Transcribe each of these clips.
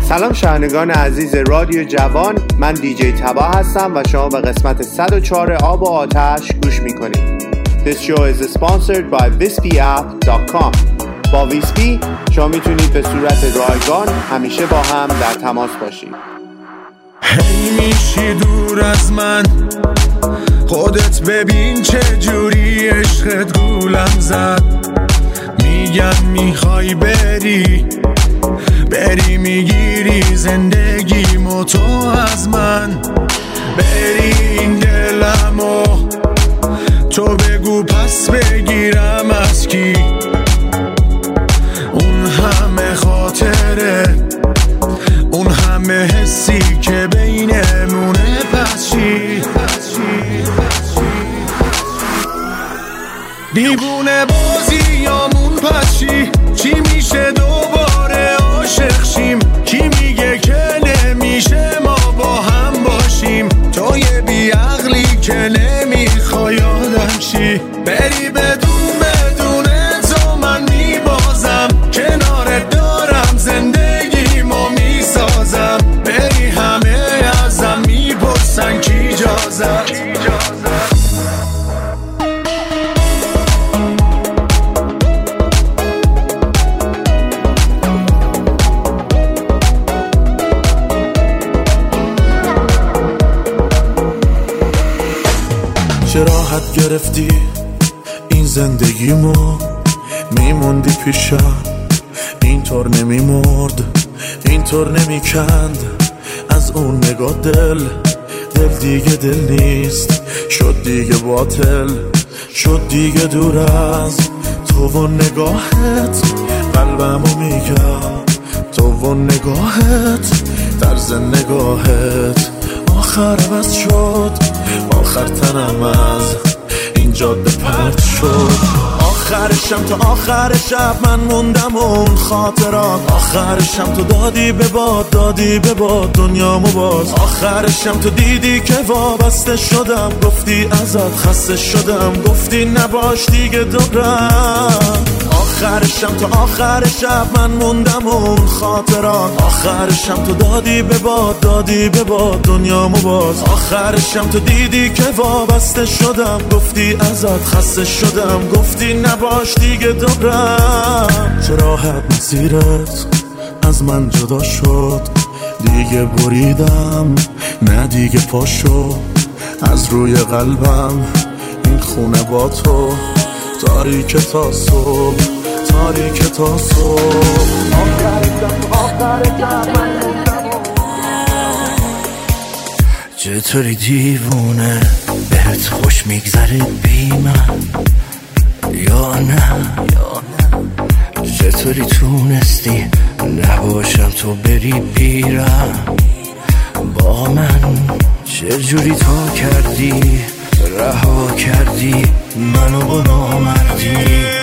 سلام شنوندگان عزیز رادیو جوان، من دیجی تبا هستم و شما به قسمت 104 آب و آتش گوش میکنید. This show is sponsored by visbyapp.com. با ویسبی شما میتونید به صورت رایگان همیشه با هم در تماس باشید. هی میشی دور از من، خودت ببین چه جوری عشقت گولم زد. میگن میخوای بری میگیری زندگیمو تو از من. بری این دلمو تو بگو پس بگیرم از کی. اون همه خاطره، اون همه حسی که بینمونه، پس چی؟ دیوونه بازی یامون پس چی میشه دوباره عاشق شیم؟ کی میگه که نمیشه ما با هم باشیم؟ تو یه بیعقلی که نمیخوای آدم شی. بری بدون تو من میبازم، کنارت دارم زندگیمو میسازم. بری همه ازم میپرسن کی اجازت. چه راحت گرفتی این زندگیمو، میموندی پیشم اینطور نمیمرد، اینطور نمیکند از اون نگاه. دل دیگه دل نیست، شد دیگه باطل، شد دیگه دور از تو و نگاهت. قلبمو میگم تو و نگاهت، طرز نگاهت آخر عوض شد. آخر تنم از این جاده پرت شد. آخرشم تا آخر شب من موندم اون خاطرات. آخرشم تو دادی به باد دنیامو باز. آخرشم تو دیدی که وابسته شدم، گفتی ازت خسته شدم، گفتی نباش دیگه دورم. آخرشم تا آخر شب من موندم اون خاطرات. آخرشم تو دادی به باد دنیامو باز. آخرشم تو دیدی که وابسته شدم، گفتی ازت خسته شدم، گفتی نباش دیگه دورم. چه راحت مسیرت از من جدا شد، دیگه بریدم نه دیگه پاشو از روی قلبم. این خونه با تو تاریک تا صبح، تاریک تا صبح. چطوری دیوونه بهت خوش میگذره بی من یا نه؟ چطوری تونستی نباشم تو بری بیرم با من؟ چجوری تو کردی رها کردی منو با نامردی؟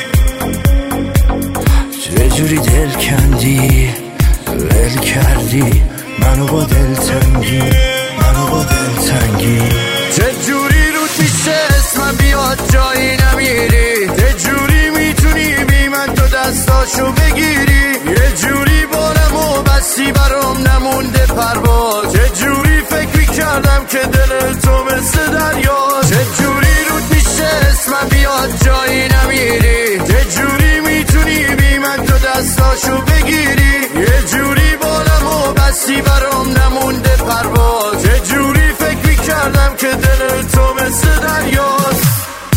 چجوری دل کندی ول کردی منو با دلتنگی، منو با دلتنگی؟ چجوری رو پیش اسمم بیاد جایی نمیری؟ چجوری میتونی بی من تو دستاشو بگیری؟ یه جوری بارمو بستی برام نمونده پرواز. چجوری فکر میکردم که دل تو مثل دریا؟ چجوری رو پیش اسمم بیاد جایی نمیری؟ چجوری میتونی بی من تو دستاشو بگیری؟ یه جوری بارمو بستی برام نمونده پرواز. چجوری فکر میکردم که دل تو مثل دریاست؟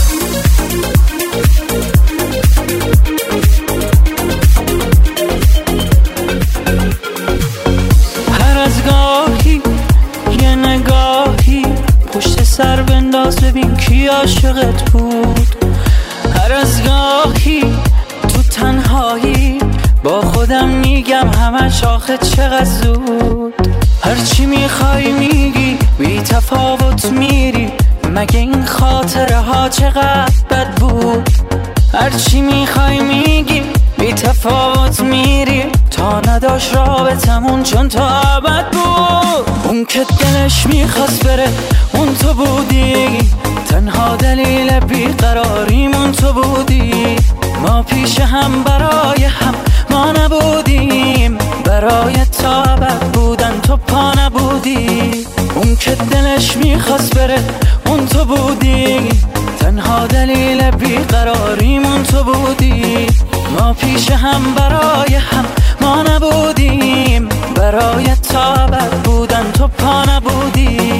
هر از گاهی یه نگاهی پشت سر بنداز ببین کی عاشقت بود. هر از گاهی تو تنهایی با خودم میگم همش آخه چقدر زود. هرچی میخوای میگی بی تفاوت میری، مگه این خاطره ها چقدر بد بود؟ هرچی میخوای میگی بی تفاوت میری، تا نداشت رابطمون چون تا ابد بود. اون که دلش میخواست بره اون تو بودی، تنها دلیل بیقراریمون تو بودی. ما پیش هم برای هم ما نبودیم، برای تا ابد بودن تو پا نبودی. اون که دلش میخواست بره اون تو بودی، تنها دلیل بیقراریمون تو بودی. ما پیش هم برای هم ما نبودیم، برای تا ابد بودن تو پا نبودی.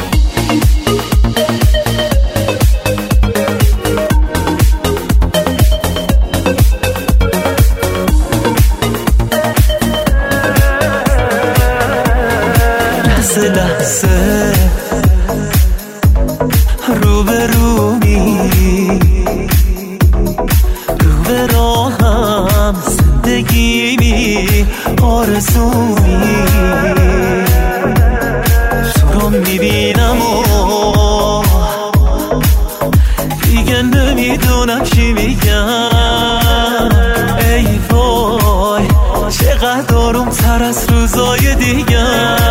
لحظه لحظه روبرومی، روبروهم زندگیمی، آرزومی. تو رو میبینم و دیگه نمیدونم چی میگم. ای وای چقدر آروم تر از روزای دیگه.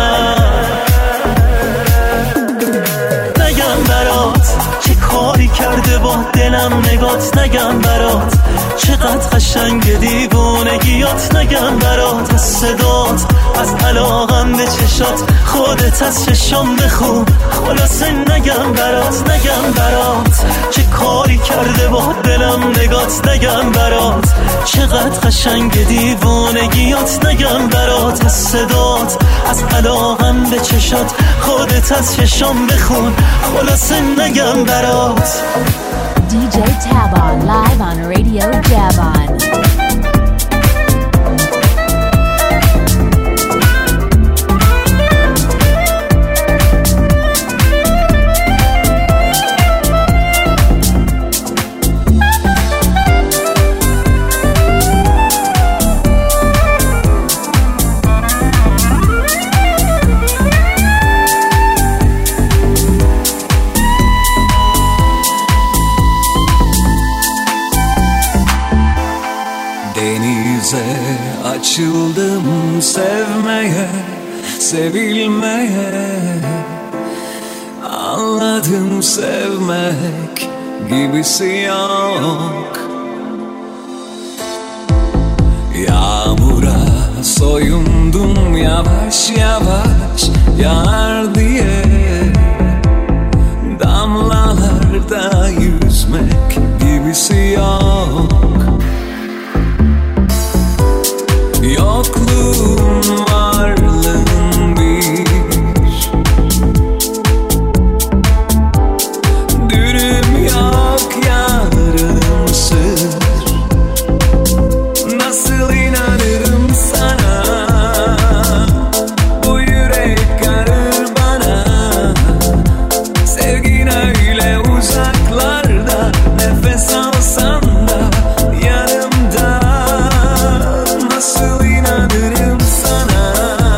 نگم برات چه کاری کرده با دلم نگات، نگم برات چقدر قشنگ دیوونگیات، نگم برات از صدات، از علاقم به چشات، خودت از چشام بخون. خلاصه نگم برات، نگم برات چه کاری کرده با دلم نگات، نگم برات چقدر قشنگ دیوونگیات، نگم برات از صدات، از علاقم به چشات، خودت از چشام بخون. خلاصه نگم برات. DJ Tabon live on Radio Javon. Açıldım sevmeye, sevilmeye. Anladım sevmek gibisi yok. Yağmura soyundum yavaş yavaş yağar diye. Damlalarda yüzmek gibisi yok. Yokluğun varlığın bir dürüm yok yarım sır. Nasıl inanırım sana, bu yürek karır bana. Sevgin öyle uzaklarda, nefes alsam da yanımda. Nasıl inanırım sana,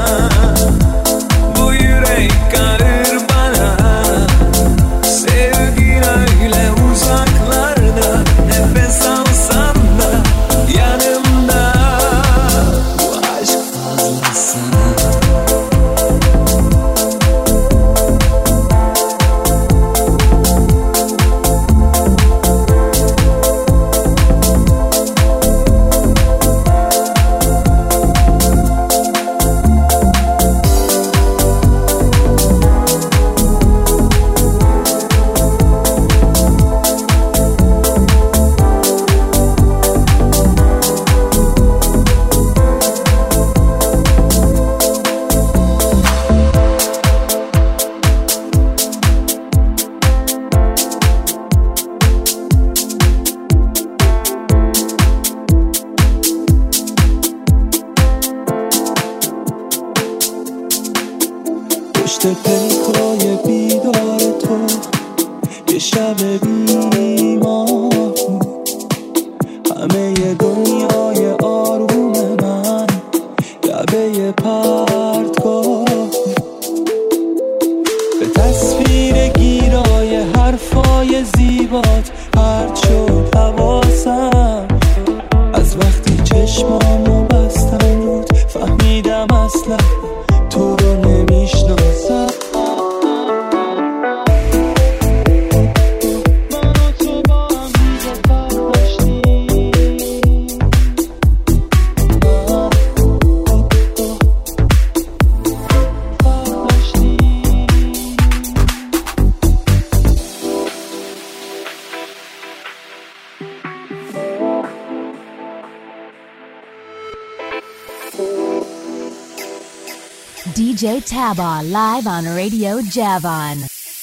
bu yürek karır bana. Sevgin öyle uzaklarda, nefes alsam da yanımda. Bu aşk fazla sana. پشت پیکای بیدار تو یه شب بیمار بود. همه دنیای آروم من لبه پرتگاه بود. به تصویر گیرای حرفای زیبات پرت شد حواسم. از وقتی چشمامو بستم بود فهمیدم اصلا تو رو نمیشناسم. من و تو با هم دیگه فرق داشتیم. DJ Taba live on Radio Javon.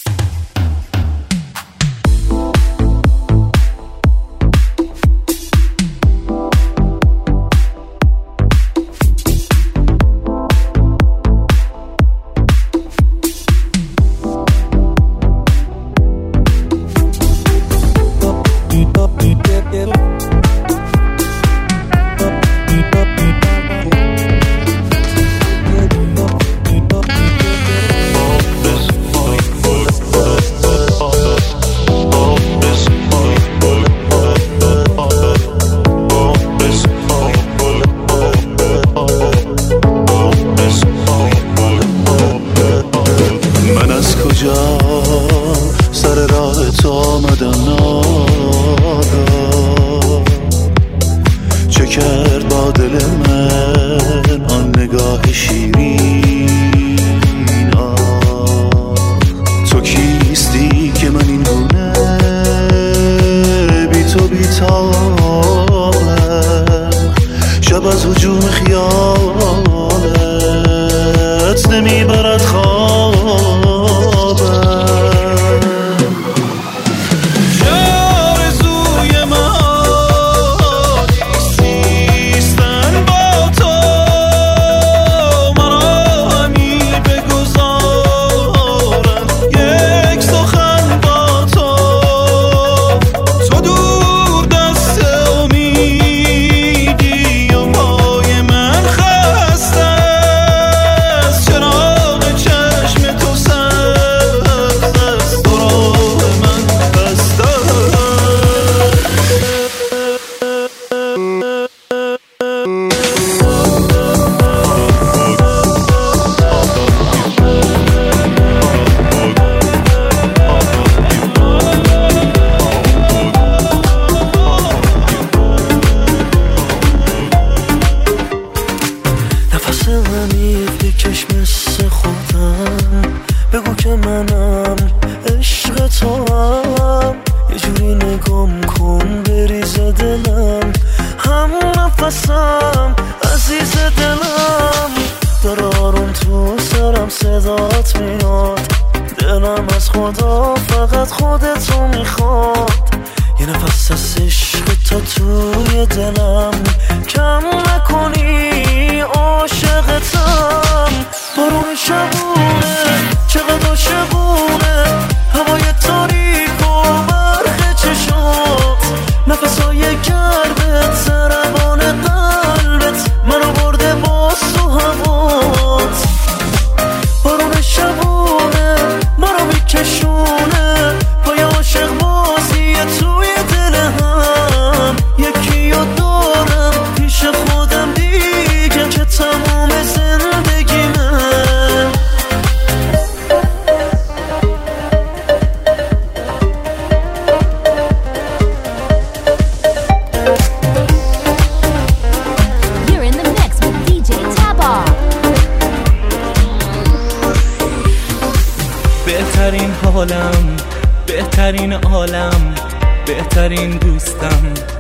بهترین عالم، بهترین دوستم،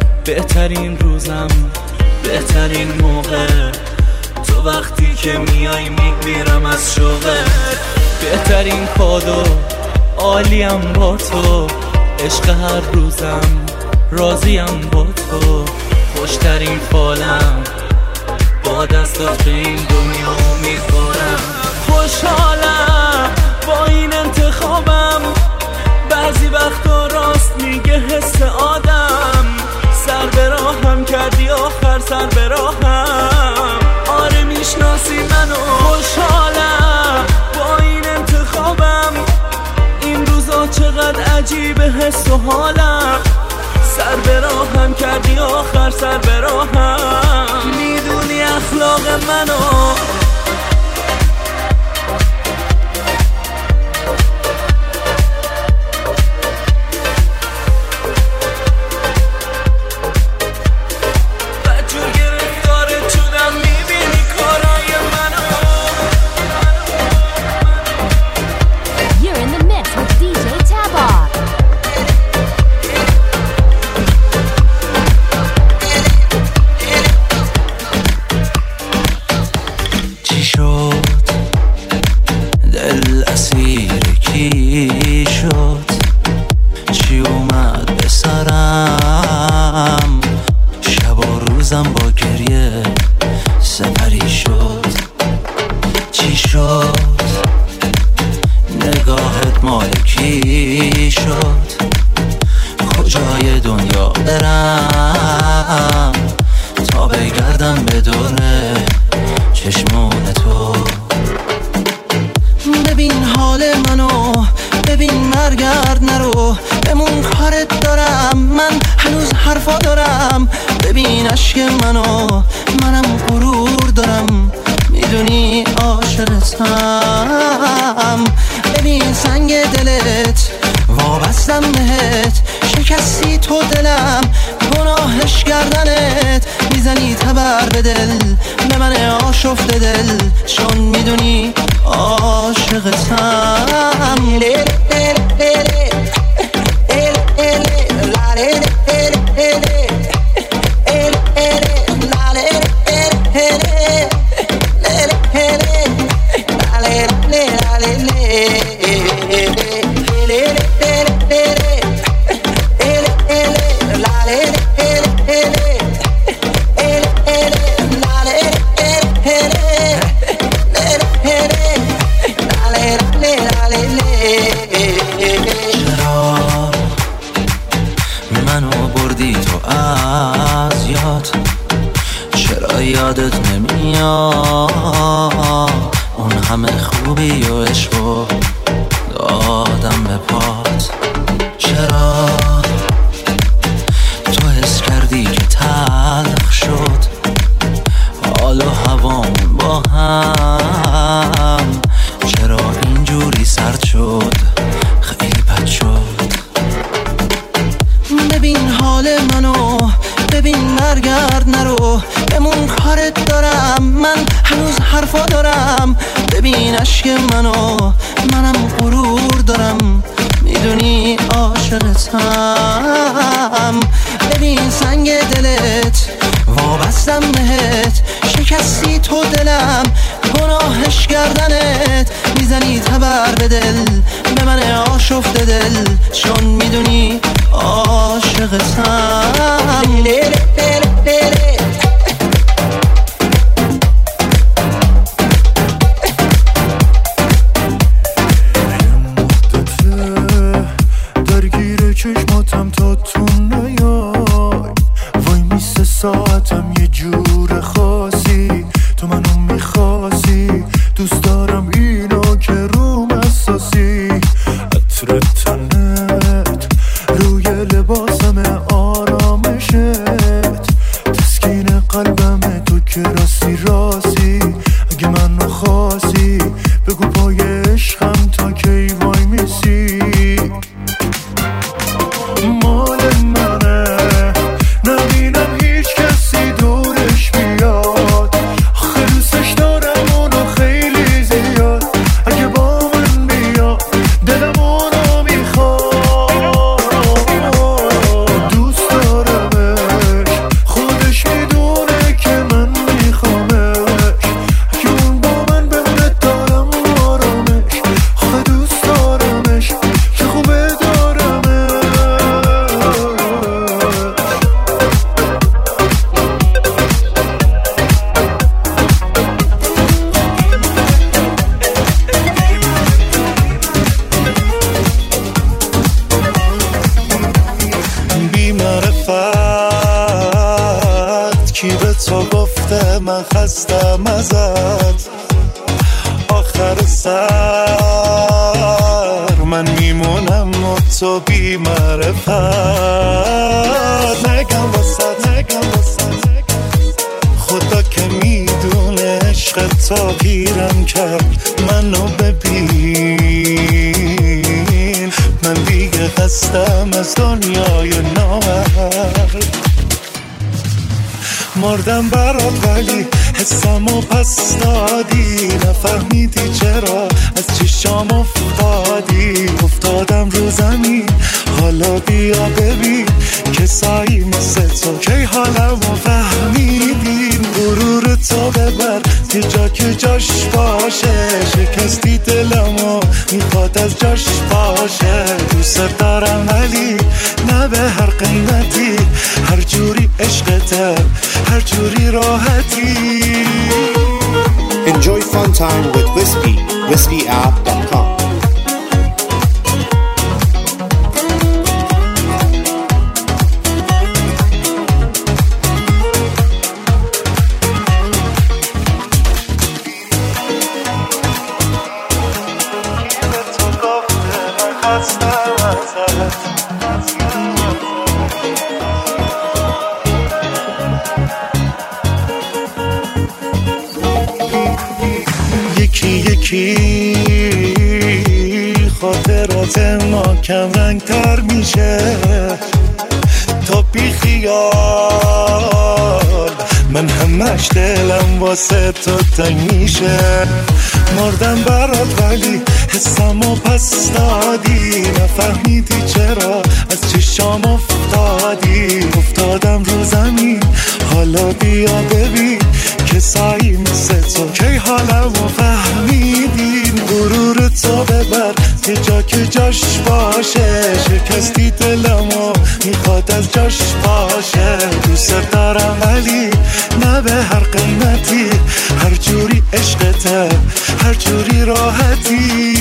بهترین روزم، بهترین موقع، تو وقتی که میای میمیرم از شوقت. بهترین کادو عالیم با تو، عشق هر روزم راضیم با تو. خوشترین فالم با دستات به این دنیا امیدوارم. خوشحالم با این انتخابم، بعضی وقتا راست میگه حس آدم. سر به راهم کردی آخر سر به راهم، آره میشناسی منو. خوشحالم با این انتخابم، این روزا چقدر عجیبه حس و حالم. سر به راهم کردی آخر سر به راهم، میدونی اخلاق منو. چی شد نگاهت مال کی شد کجای دنیا برم تا بگردم به دوره چشمون تو ببین حال منو ببین مرگرد نرو بمون کارت دارم من هنوز حرفا دارم ببین عشق منو منم غرور دارم میدونی عاشقتم ببین سنگ دلت وابستم بهت شکستی تو دلم گناهش گردنت میزنی تبر به دل به من آشفته دل چون میدونی عاشقتم یادت نمیاد اون همه خوبی و عشقو دادم به پات چرا تو حس کردی که تلخ شد حال و هوامون با هم چرا اینجوری سرد شد خیلی بد شد ببین حال منو ببین مرگرد نرو بمون کارت دارم من هنوز حرفا دارم ببین عشق منو منم غرور دارم میدونی عاشقتم ببین سنگ دلت وابستم بهت شکستی تو دلم گناهش گردنت میزنی تبر به دل به من آشفته دل چون میدونی عاشقتم چشماتم تا تو نیای وای میسه ساعتم یه جور خاصی تو منو میخواستی دوست دارم اینو که روم اساسی عطر تنت روی لباسم آرامشت تسکین قلبم تو که راستی راستی اگه منو خواستی بگو پای عشقم تا کی وای میسی مال منه نبینم هیچ کسی دورش بیاد آخه دوستش دارم اونو خیلی زیاد اگه با من بیاد دلم اونو میخواد دوست دارمش خودش میدونه که من میخوامش اگه اون با من بمونه دارم آرامش آخه دوست دارمش که خوبه من خستم ازت آخر سر من میمونم و تو بی معرفت نگم واسه خدا که میدونه عشق تا پیرم کرد منو ببین من دیگه خستم از دنیای نامرد مردم برات ولی حسمو پس دادی نفهمیدی چرا از چشام افتادم رو زمین حالا بیا ببین کسایی مثل تو کی حالمو فهمیدین غرور تو ببر یه جا که جاش باشه شکستی دلمو میخواد از جاش باشه دوست دارم ولی نه به هر قیمتی هر جوری عشقته هر جوری راحتی Enjoy fun time with Wispy, wispyapp.com. یکی یکی خاطرات ما کم رنگ تر میشه تا بی خیال من همش دلم واسه تو تنگ میشه مردم برات ولی حسمو پس دادی نفهمیدی چرا از چشام افتادم رو زمین حالا بیا ببین که سعی مثل تو کی حالمو فهمیدین غرور تو ببر یه جا که جاش باشه شکستی دلمو میخواد از جاش باشه دوست دارم ولی نه به هر قیمتی هر جوری عشقته هر جوری راحتی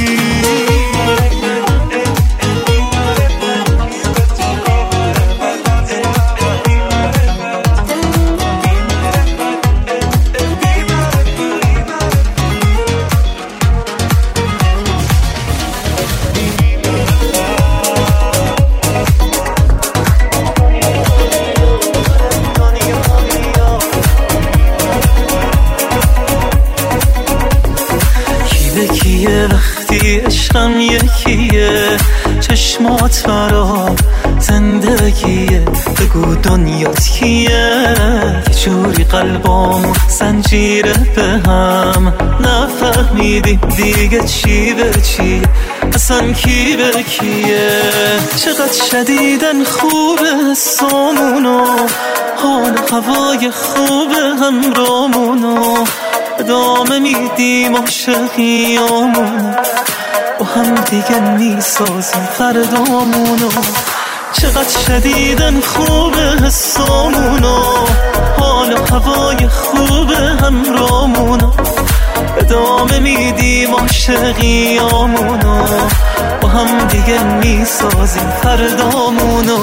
وقتی عشقم یکیه چشمات مرا زندگیه بگو دنیات کیه یه جوری قلبامو زنجیره به هم نفهمیدیم دیگه چی به چیه اصلا کی به کیه چقدر شدیدن خوبه سامونو حال هوای خوبه همرامونو ادامه میدیم عاشقیامونو با هم دیگه میسازیم فردامونو چقدر شدیدن خوبه حسامونو حال و هوای خوبه همرامونو ادامه میدیم عاشقیامونو با هم دیگه میسازیم فردامونو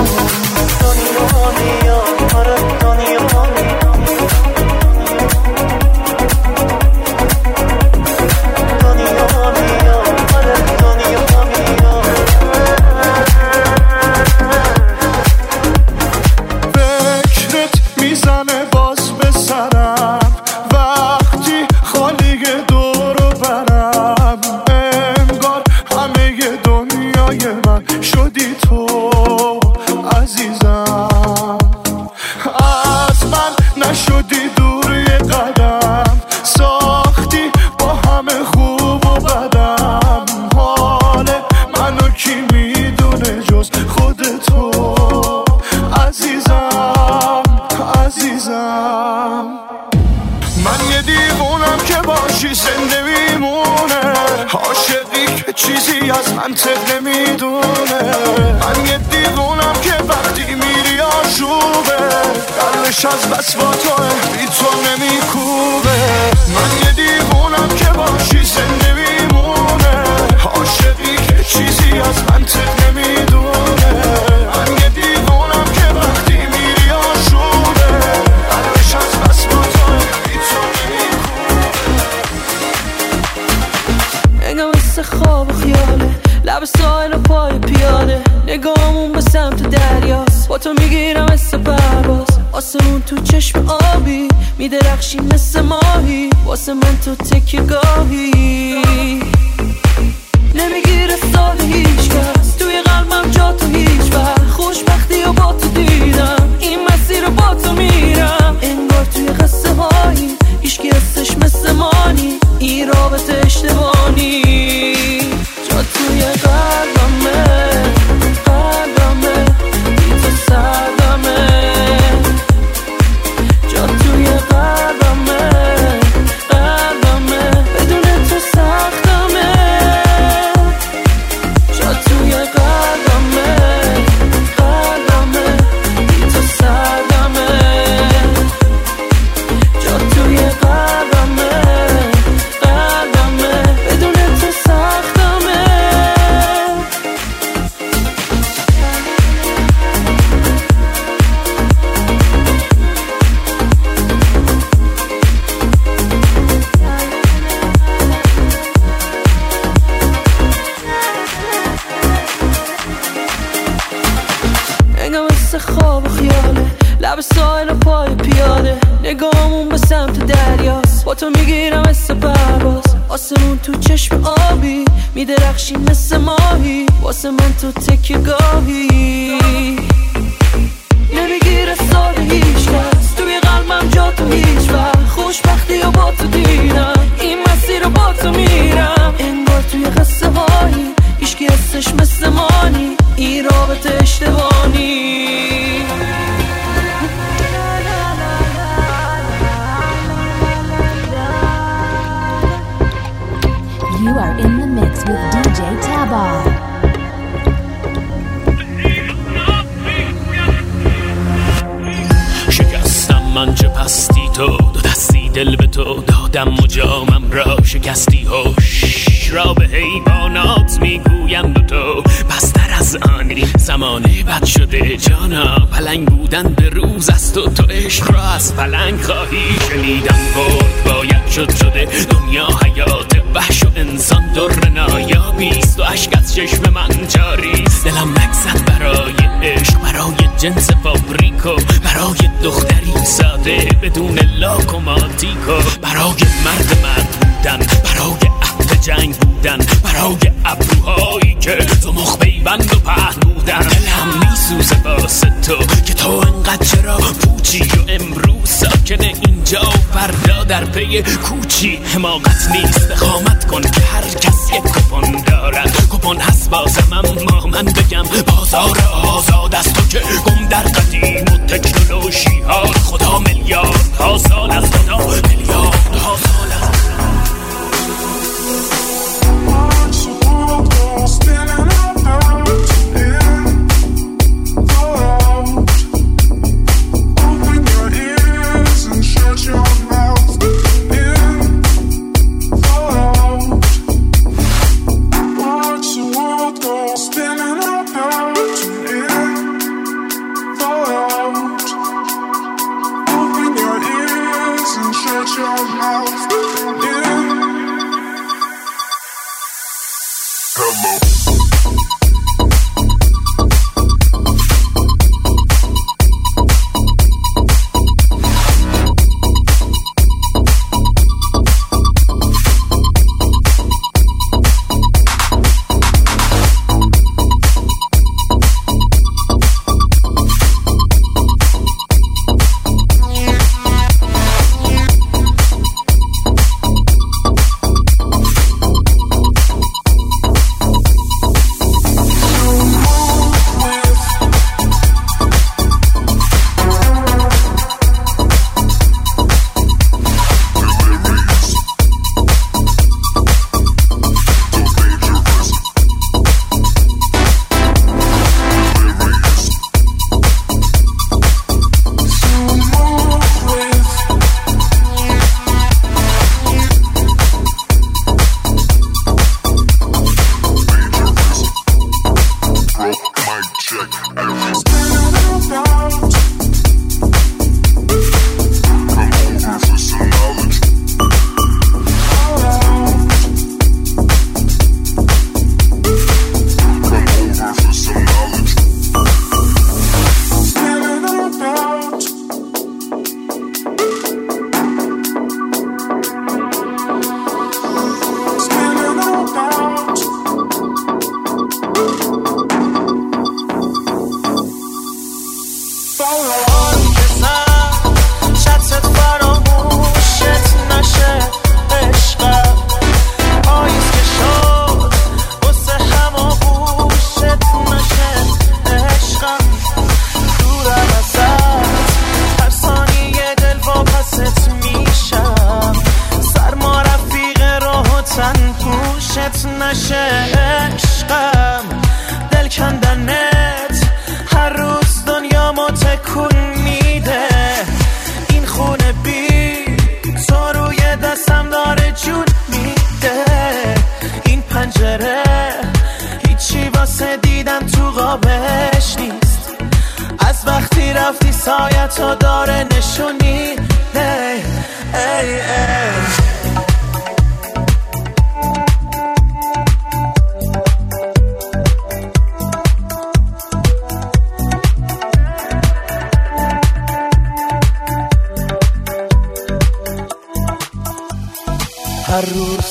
از بس با تو بی تو نمیکوبه من یه دیوونم که باشی زنده میمونه عاشقی که چیزی از منطق نمیدونه من یه دیوونم که وقتی میری آشوبه قلبش از بس با تو بی تو نمیکوبه انگار مثل خواب و خیاله لب ساحل و پای پیاده نگاهمون به سمت دریاست با تو میگیرم مثل پرواز آسمون تو چشم آبی میدرخشی مثل ماهی واسه من تو تکیه گاهی نمیگیره سال هیچ کس توی قلبم جا تو هیچ وقت خوشبختی و با تو دیدم این مسیر رو با تو میرم انگار توی قصه هایی هیچکی هستش مثل مانی این رابطه اشتباهی جا توی قلبمه بی تو سردمه جا توی قلبمه بدون تو سختمه جا توی قلبمه بی تو سردمه جا توی قلبمه سمت دریاست، با تو میگیرم مثل پرواز، آسمون تو چشم آبی میدرخشی مثل ماهی، واسه من تو تکیه گاهی، نمیگیره ساده هیچ کس توی قلبم جا تو هیچ وقت، خوشبختی و با تو دیدم این مسیر رو با تو میرم، انگار توی قصه هایی هیچکی هستش مثل مانی، این رابطه اشتباهی. You are in the mix with DJ Taba. شکستم من چه پستی تو، دو دستی دل به تو دادم و جامم را شکستی، هوش را به حیوانات میگویم دو تو پستر از آنی، زمانه بد شده جانا، پلنگ بودن به روز است و تو عشق را از پلنگ خواهی، شنیدم برد باید شده دنیا حیات وحش و انسان در نایابیست و عشق از چشم من جاریست، دلم نگزد برای عشق، برای جنس فابریکو، برای دختری ساده بدون لاک و ماتیکو، برای مرد بودن، برای عهد جنگ بودن، برای ابروهایی که تو مخ پیوند و پهن بودن، دلم میسوزه واسه تو که تو انقدر چرا پوچی و امروز ساکنه اینجا و فردا در پی کوچی، حماقت نیست اقامت کن که هر کس یک کپون دارد، کپون هست بازم اما من بگم بازار آزاد است تو که گم در قدیم و تکنولوژی ها، خدا میلیارد ها سال از خدا میلیارد ها سال از سایتو داره نشونی ای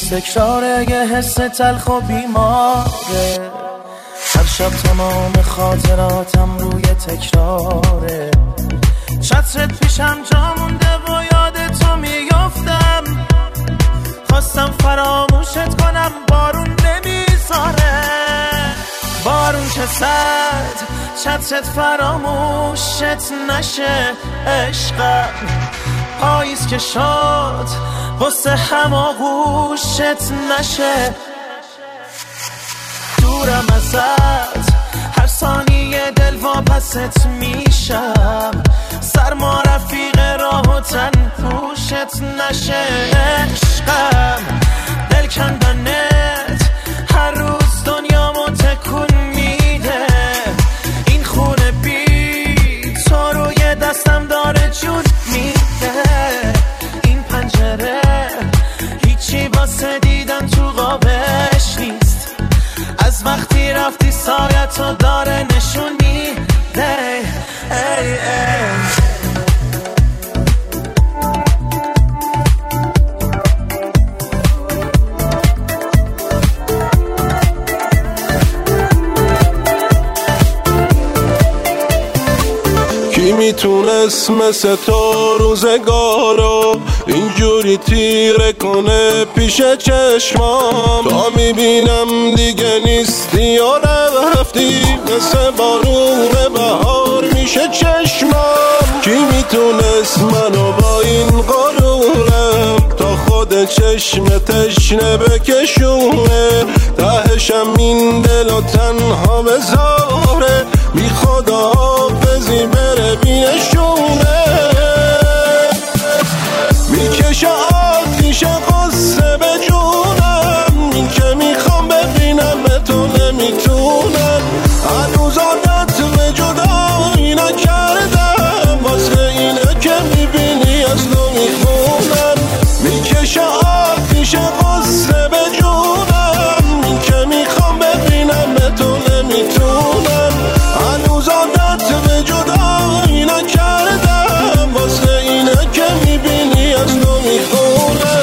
تکراره یه حس تلخ و بیماره، هر شب تمام خاطراتم روی تکراره. چترت پیشم جا مونده و یاد تو میافتم، خواستم فراموشت کنم بارون نمیذاره. بارون که زد چترت فراموشت نشه عشقم، پاییز که شد واسه هماغوشت نشه. دورم ازت هر ثانیه دل واپست میشم، سرما رفیق راه و تن پوشت نشه عشقم. دل کندنت هر روز دنیامو تکون میده، این خونه بی تو روی دستم داره جون میده. این پنجره هیچی واسه دیدن تو قابش نیست، از وقتی رفتی سایتو داره نشون میده. ای ای کی میتونست مثل تو روزگارو اینجوری تیره کنه پیش چشمام؟ تا میبینم دیگه نیستی و رفتی، مثل بارون بهار میشه چشمام. کی میتونست منو با این غرورم تا خود چشم تشنه بکشونه؟ تهشم این دل و تنها بذاره، بی خدا حافظی بره بینشونه. میکشه آتیش قصه به جونم، این که میخوام ببینم به تو نمیتونم. هنوز عادت به جدایی نکردم، واسه اینه که میبینی از تو میخونم. میکشه آتیش قصه به جونم، این که میخوام ببینم به تو نمیتونم. هنوز عادت به جدایی نکردم، واسه اینه که میبینی از تو میخونم.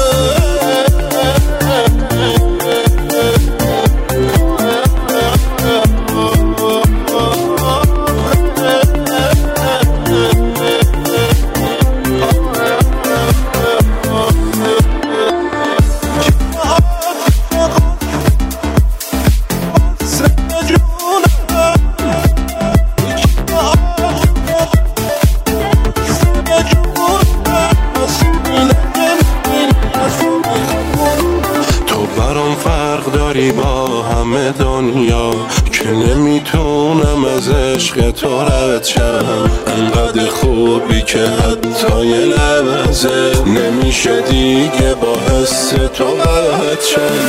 با همه دنیا که نمیتونم از عشق تو رد شم، انقدر خوبی که حتی یه لحظه نمیشه دیگه با حس تو قد شم.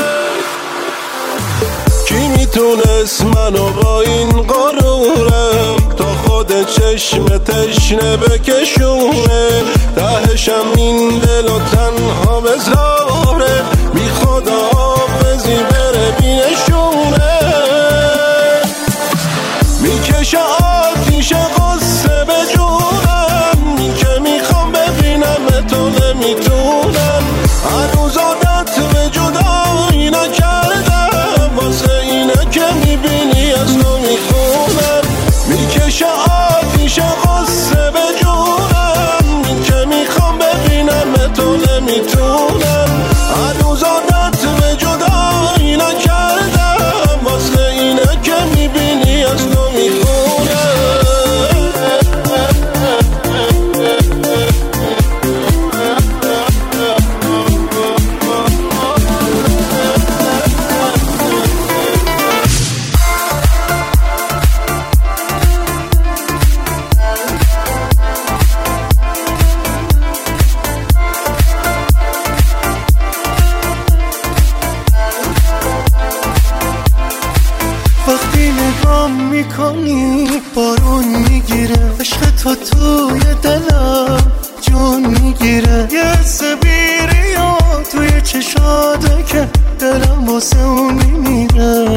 کی میتونست منو با این غرورم تا خود چشم تشنه بکشونه؟ تهشم این دل و تنها بذاره، بی خدا حافظی بره بینشونه. میکشه آتیش قصه به جونم، این که میخوام ببینم به تو نمیتونم. هنوز عادت به جدایی نکردم، واسه اینه که میبینی از تو میخونم. میکشه آتیش قصه به جونم، این که میخوام ببینم به تو نمیتونم. هنوز عادت به جدایی نکردم، واسه اینه که میبینی از تو میخونم. وقتی نگام میکنی بارون میگیره، عشق تو توی دلم جون میگیره. یه حس بیریا توی چشاته که دلم واسه اون میمیره.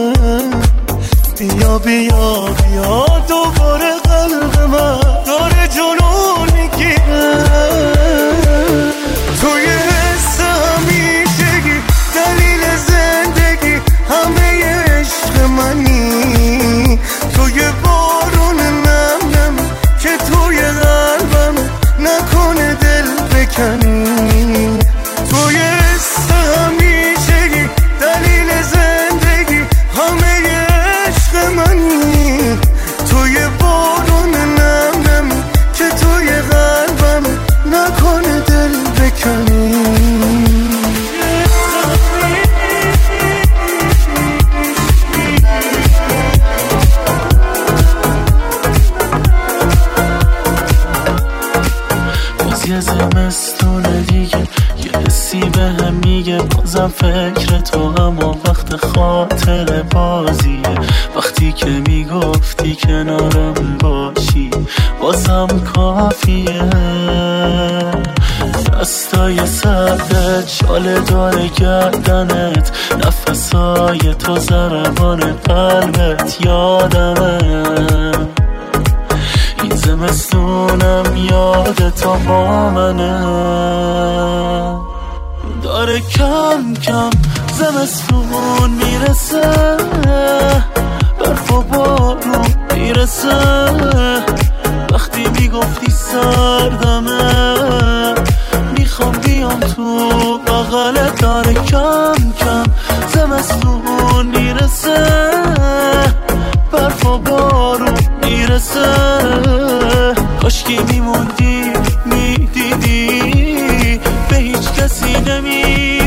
بیا بیا بیا دوباره قلب من داره جنون میگیره. توی حس همیشگی بازم فکر تو، اما وقت خاطر بازیه. وقتی که میگفتی کنارم باشی بازم کافیه. دستای سردت شال داره گردنت، نفسای تو ضربان قلبت یادمه. این زمستونم یادت با منه. داره کم کم زمستون میرسه، برف و بارون میرسه. وقتی میگفتی سردمه میخوام بیام تو بغلت. داره کم کم زمستون میرسه، برف و بارون میرسه. کاشکی میموندی میدیدی به هیچ کسی نمیگفتی